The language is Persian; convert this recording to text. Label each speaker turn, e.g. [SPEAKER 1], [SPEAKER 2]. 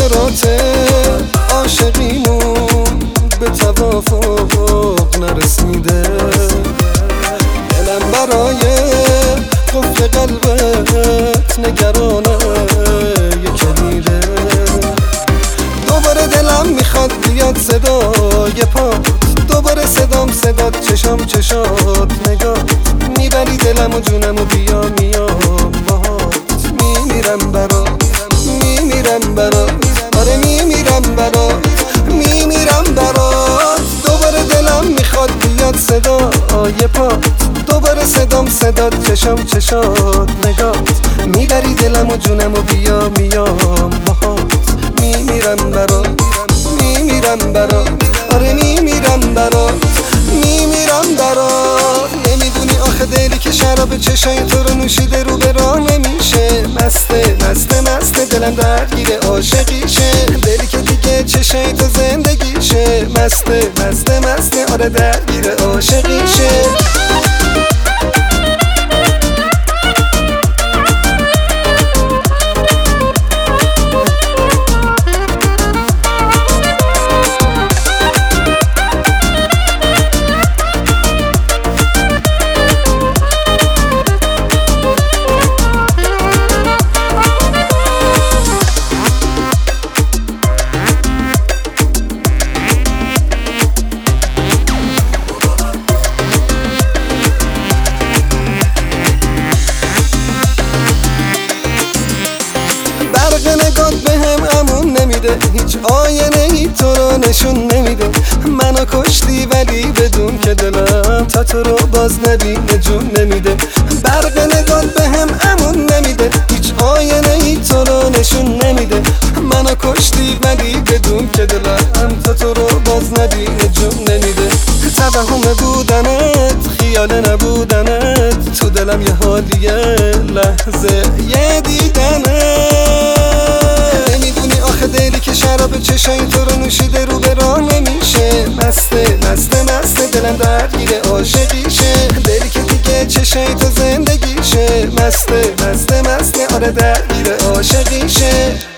[SPEAKER 1] خاطراته عاشقیمون به توافق نرسیده. دلم برای قفل قلبت نگرانه یه کلیده. دوباره دلم میخواد بیاد صدای پات، دوباره صدام صدات، چشام چشات نگات، میبری دلم و جونم و بیا میام باهات. میمیرم برات، میمیرم برات، آره میمیرم برات، میمیرم برات. دوباره دلم میخواد بیاد صدای پات، دوباره صدام صدات، چشام چشات نگات، میبری دلم و جونم و بیا میام باهات. میمیرم برات، میمیرم برات، آره میمیرم برات، میمیرم برات. نمیدونی آخه دلی که شراب چشای تو رو نوشیده رو به راه نمیشه. مسته مسته مسته دلم درگیره عاشقیشه. دلی که دیگه چشای تو زندگیشه. مسته مسته مسته آره درگیره عاشقیشه. نگات به هم امون نمیده، هیچ آینه ای تو رو نشون نمیده. منو کشتی ولی بدون که دلم تا تو رو باز نبینه جون نمیده. برق نگات به هم امون نمیده، هیچ آینه ای تو رو نشون نمیده. منو کشتی ولی بدون که دلم تا تو رو باز نبینه جون نمیده. توهم بودنت خیال نبودنت، تو دلم یه حالیه لحظه یه دیدنت. نمیدونی آخه دلی که شراب چشای تو رو نوشیده رو به راه نمیشه. مسته مسته مسته دلم درگیره عاشقیشه. دلی که دیگه چشای تو زندگیشه. مسته مسته مسته آره درگیره عاشقیشه.